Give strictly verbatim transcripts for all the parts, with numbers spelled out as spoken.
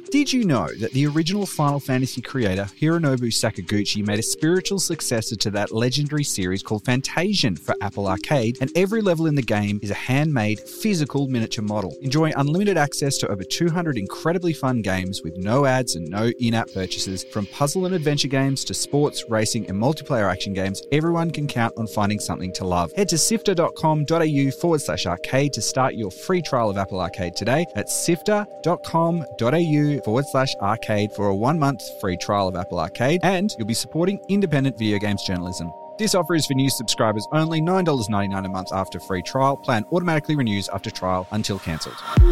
Did you know that the original Final Fantasy creator, Hironobu Sakaguchi, made a spiritual successor to that legendary series called Fantasian for Apple Arcade, and every level in the game is a handmade, physical miniature model. Enjoy unlimited access to over two hundred incredibly fun games with no ads and no in-app purchases. From puzzle and adventure games to sports, racing, and multiplayer action games, everyone can count on finding something to love. Head to sifter.com.au forward slash arcade to start your free trial of Apple Arcade today. That's sifter.com.au forward slash arcade for a one-month free trial of Apple Arcade, and you'll be supporting independent video games journalism. This offer is for new subscribers only, nine dollars ninety-nine a month after free trial. Plan automatically renews after trial until cancelled.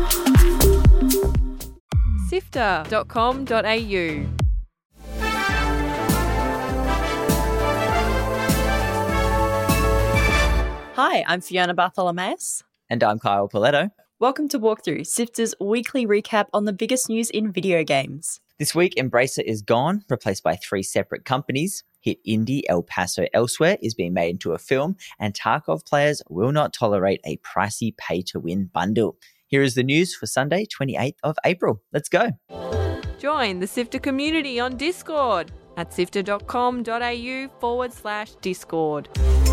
sifter dot com dot a u. Hi, I'm Fiona Bartholomeus. And I'm Kyle Paletto. Welcome to Walkthrough, Sifter's weekly recap on the biggest news in video games. This week, Embracer is gone, replaced by three separate companies. Hit indie El Paso Elsewhere is being made into a film, and Tarkov players will not tolerate a pricey pay-to-win bundle. Here is the news for Sunday, twenty-eighth of April. Let's go. Join the Sifter community on Discord at sifter.com.au forward slash Discord.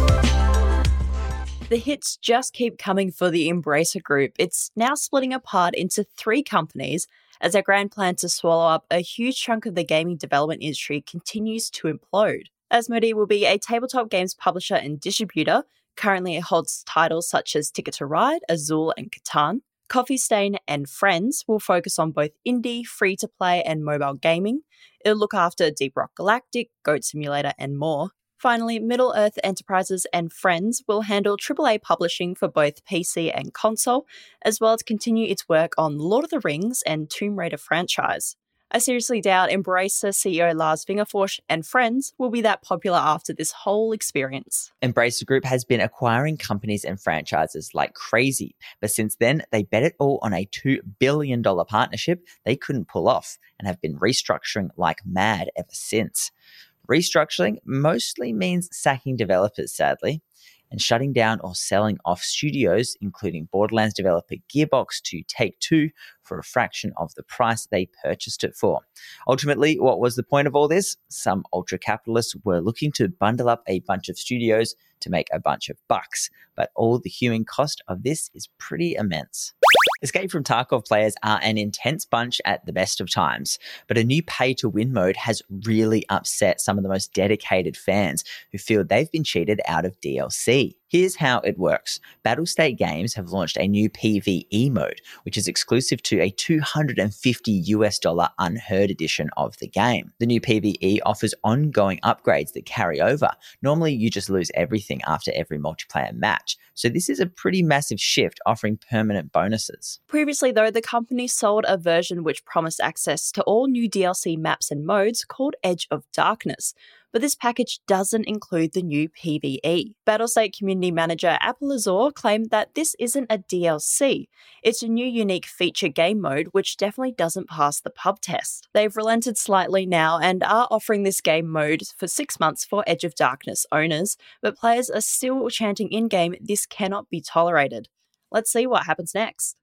The hits just keep coming for the Embracer Group. It's now splitting apart into three companies as their grand plan to swallow up a huge chunk of the gaming development industry continues to implode. Asmodee will be a tabletop games publisher and distributor. Currently it holds titles such as Ticket to Ride, Azul, and Catan. Coffee Stain and Friends will focus on both indie, free-to-play, and mobile gaming. It'll look after Deep Rock Galactic, Goat Simulator, and more. Finally, Middle-earth Enterprises and Friends will handle triple A publishing for both P C and console, as well as continue its work on Lord of the Rings and Tomb Raider franchise. I seriously doubt Embracer C E O Lars Wingefors and Friends will be that popular after this whole experience. Embracer Group has been acquiring companies and franchises like crazy, but since then, they bet it all on a two billion dollars partnership they couldn't pull off and have been restructuring like mad ever since. Restructuring mostly means sacking developers, sadly, and shutting down or selling off studios, including Borderlands developer Gearbox to Take-Two, for a fraction of the price they purchased it for. Ultimately, what was the point of all this? Some ultra-capitalists were looking to bundle up a bunch of studios to make a bunch of bucks, but all the human cost of this is pretty immense. Escape from Tarkov players are an intense bunch at the best of times, but a new pay-to-win mode has really upset some of the most dedicated fans who feel they've been cheated out of D L C. Here's how it works. Battlestate Games have launched a new PvE mode, which is exclusive to a two hundred fifty US dollar unheard edition of the game. The new PvE offers ongoing upgrades that carry over. Normally, you just lose everything after every multiplayer match, so this is a pretty massive shift, offering permanent bonuses. Previously, though, the company sold a version which promised access to all new D L C maps and modes called Edge of Darkness, but this package doesn't include the new PvE. Battlestate community manager Apple Azor claimed that this isn't a D L C. It's a new unique feature game mode which definitely doesn't pass the pub test. They've relented slightly now and are offering this game mode for six months for Edge of Darkness owners, but players are still chanting in-game this cannot be tolerated. Let's see what happens next.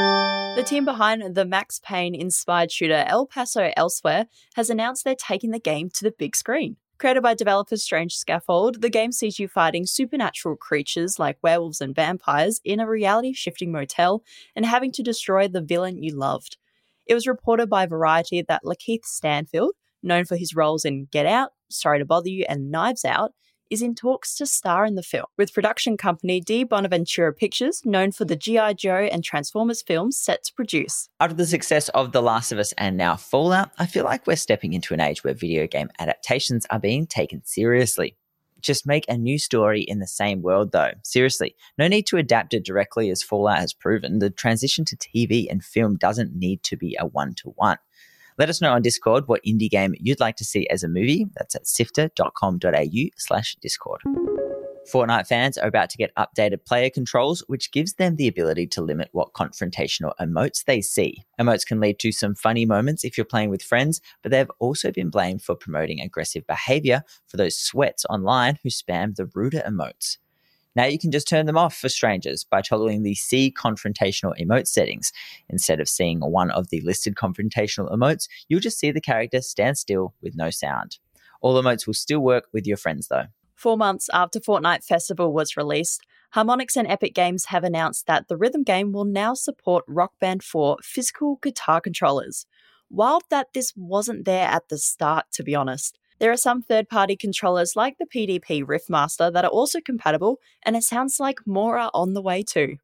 The team behind the Max Payne-inspired shooter El Paso Elsewhere has announced they're taking the game to the big screen. Created by developer Strange Scaffold, the game sees you fighting supernatural creatures like werewolves and vampires in a reality-shifting motel and having to destroy the villain you loved. It was reported by Variety that Lakeith Stanfield, known for his roles in Get Out, Sorry to Bother You, and Knives Out, is in talks to star in the film, with production company D. Bonaventura Pictures, known for the G I. Joe and Transformers films, set to produce. After the success of The Last of Us and now Fallout, I feel like we're stepping into an age where video game adaptations are being taken seriously. Just make a new story in the same world, though. Seriously, no need to adapt it directly, as Fallout has proven. The transition to T V and film doesn't need to be a one-to-one. Let us know on Discord what indie game you'd like to see as a movie. That's at sifter.com.au slash Discord. Fortnite fans are about to get updated player controls, which gives them the ability to limit what confrontational emotes they see. Emotes can lead to some funny moments if you're playing with friends, but they've also been blamed for promoting aggressive behavior for those sweats online who spam the ruder emotes. Now you can just turn them off for strangers by toggling the See Confrontational Emote settings. Instead of seeing one of the listed confrontational emotes, you'll just see the character stand still with no sound. All emotes will still work with your friends though. Four months after Fortnite Festival was released, Harmonix and Epic Games have announced that the rhythm game will now support Rock Band four physical guitar controllers. Wild that this wasn't there at the start, to be honest. There are some third-party controllers like the P D P Riffmaster that are also compatible, and it sounds like more are on the way too.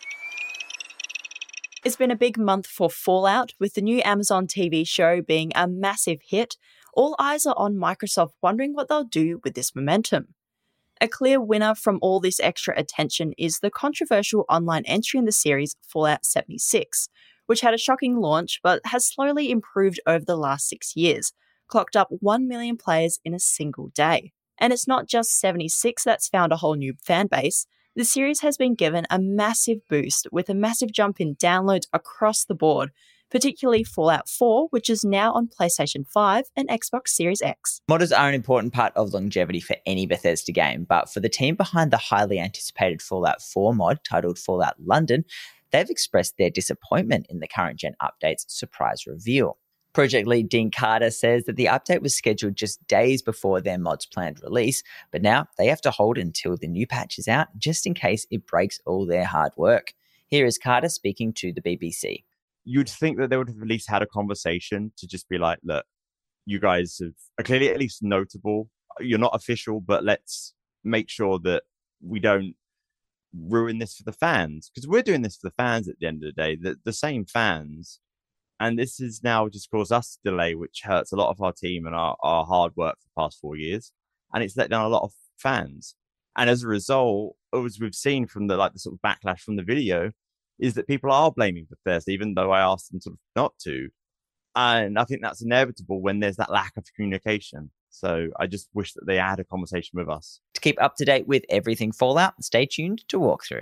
It's been a big month for Fallout, with the new Amazon T V show being a massive hit. All eyes are on Microsoft wondering what they'll do with this momentum. A clear winner from all this extra attention is the controversial online entry in the series Fallout seventy-six, which had a shocking launch but has slowly improved over the last six years, clocked up one million players in a single day. And it's not just seventy-six that's found a whole new fan base. The series has been given a massive boost with a massive jump in downloads across the board, particularly Fallout four, which is now on PlayStation five and Xbox Series X. Modders are an important part of longevity for any Bethesda game, but for the team behind the highly anticipated Fallout four mod titled Fallout London, they've expressed their disappointment in the current gen update's surprise reveal. Project lead Dean Carter says that the update was scheduled just days before their mod's planned release, but now they have to hold until the new patch is out just in case it breaks all their hard work. Here is Carter speaking to the B B C. You'd think that they would have at least had a conversation to just be like, look, you guys have, are clearly at least notable. You're not official, but let's make sure that we don't ruin this for the fans. Because we're doing this for the fans at the end of the day, the, the same fans. And this has now just caused us to delay, which hurts a lot of our team and our, our hard work for the past four years. And it's let down a lot of fans. And as a result, as we've seen from the like the sort of backlash from the video, is that people are blaming Bethesda, even though I asked them sort of not to. And I think that's inevitable when there's that lack of communication. So I just wish that they had a conversation with us. To keep up to date with everything Fallout, stay tuned to Walkthrough.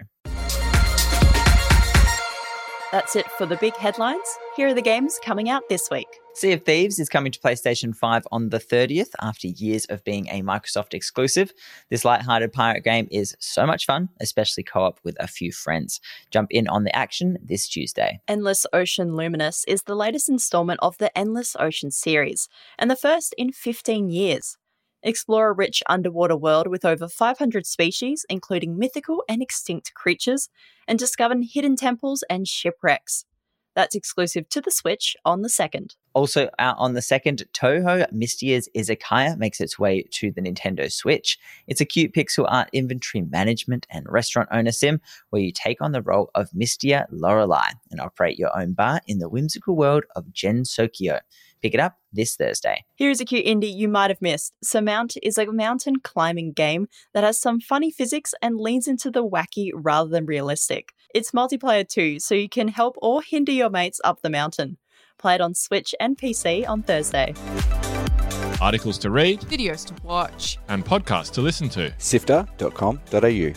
That's it for the big headlines. Here are the games coming out this week. Sea of Thieves is coming to PlayStation five on the thirtieth after years of being a Microsoft exclusive. This lighthearted pirate game is so much fun, especially co-op with a few friends. Jump in on the action this Tuesday. Endless Ocean Luminous is the latest installment of the Endless Ocean series, and the first in fifteen years. Explore a rich underwater world with over five hundred species, including mythical and extinct creatures, and discover hidden temples and shipwrecks. That's exclusive to the Switch on the second. Also out on the second, Touhou Mystia's Izakaya makes its way to the Nintendo Switch. It's a cute pixel art inventory management and restaurant owner sim where you take on the role of Mystia Lorelei and operate your own bar in the whimsical world of Gensokyo. Pick it up this Thursday. Here's a cute indie you might have missed. Surmount is a mountain climbing game that has some funny physics and leans into the wacky rather than realistic. It's multiplayer too, so you can help or hinder your mates up the mountain. Play it on Switch and P C on Thursday. Articles to read, Videos to watch, and podcasts to listen to. sifter dot com dot a u.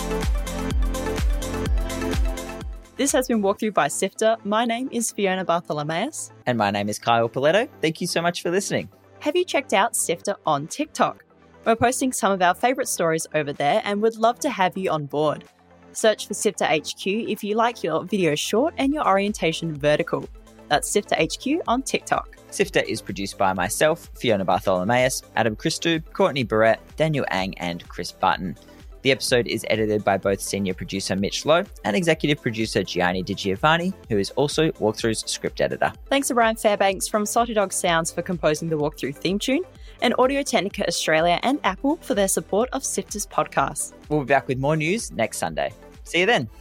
This has been Walkthrough by Sifter. My name is Fiona Bartholomaeus. And my name is Kyle Paletto. Thank you so much for listening. Have you checked out Sifter on TikTok? We're posting some of our favourite stories over there and would love to have you on board. Search for Sifter H Q if you like your video short and your orientation vertical. That's Sifter H Q on TikTok. Sifter is produced by myself, Fiona Bartholomaeus, Adam Christou, Courtney Barrett, Daniel Ang, and Chris Button. The episode is edited by both senior producer Mitch Lowe and executive producer Gianni Di Giovanni, who is also Walkthrough's script editor. Thanks to Brian Fairbanks from Salty Dog Sounds for composing the Walkthrough theme tune, and Audio Technica Australia and Apple for their support of Sifter's podcast. We'll be back with more news next Sunday. See you then.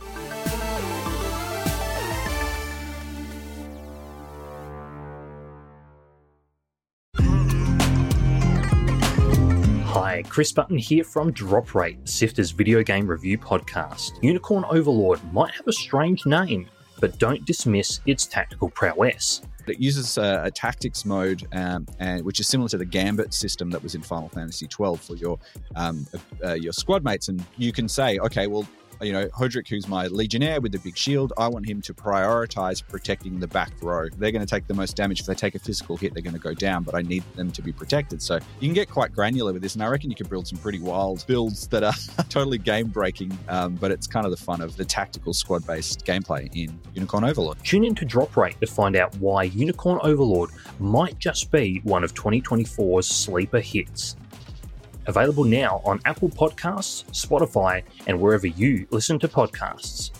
Hi, Chris Button here from Drop Rate, Sifter's video game review podcast. Unicorn Overlord might have a strange name, but don't dismiss its tactical prowess. It uses a, a tactics mode, um, and which is similar to the Gambit system that was in Final Fantasy twelve for your um, uh, your squad mates, and you can say, okay, well, you know, Hodrick, who's my Legionnaire with the big shield, I want him to prioritize protecting the back row. They're going to take the most damage. If they take a physical hit, they're going to go down, but I need them to be protected. So you can get quite granular with this, and I reckon you could build some pretty wild builds that are totally game-breaking, um, but it's kind of the fun of the tactical squad-based gameplay in Unicorn Overlord. Tune in to Drop Rate to find out why Unicorn Overlord might just be one of twenty twenty-four's sleeper hits. Available now on Apple Podcasts, Spotify, and wherever you listen to podcasts.